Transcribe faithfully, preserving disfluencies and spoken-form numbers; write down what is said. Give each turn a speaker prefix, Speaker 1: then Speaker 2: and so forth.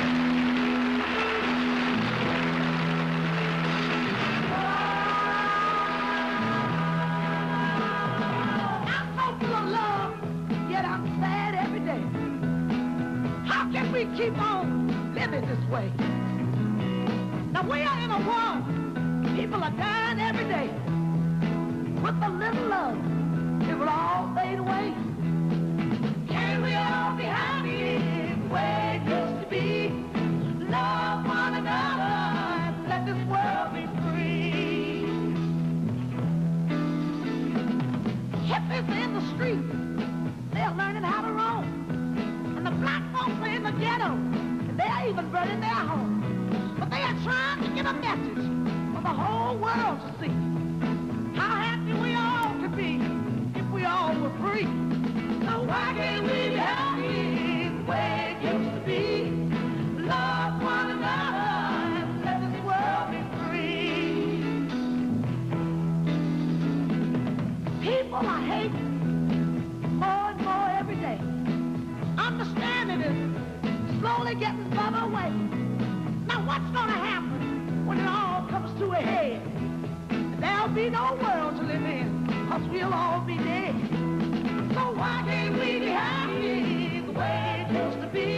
Speaker 1: Keep on living this way. Now we are in a world, people are dying every day. With a little love, it will all fade away. Can we all be happy the way it used to be? Love one another and let this world be free. Hippies in the street, they're learning how to roam. And the black folks are in the ghetto, and they're even burning their homes. But they are trying to get a message for the whole world to see how happy we all could be if we all were free. So why can't we be happy the way it used to be? Love one another and let this world be free. People are hating more and more every day. Understanding is slowly getting further away. Now what's gonna happen when it all comes to a head? There'll be no world to live in, cause we'll all be dead. So why can't we be happy the way it used to be?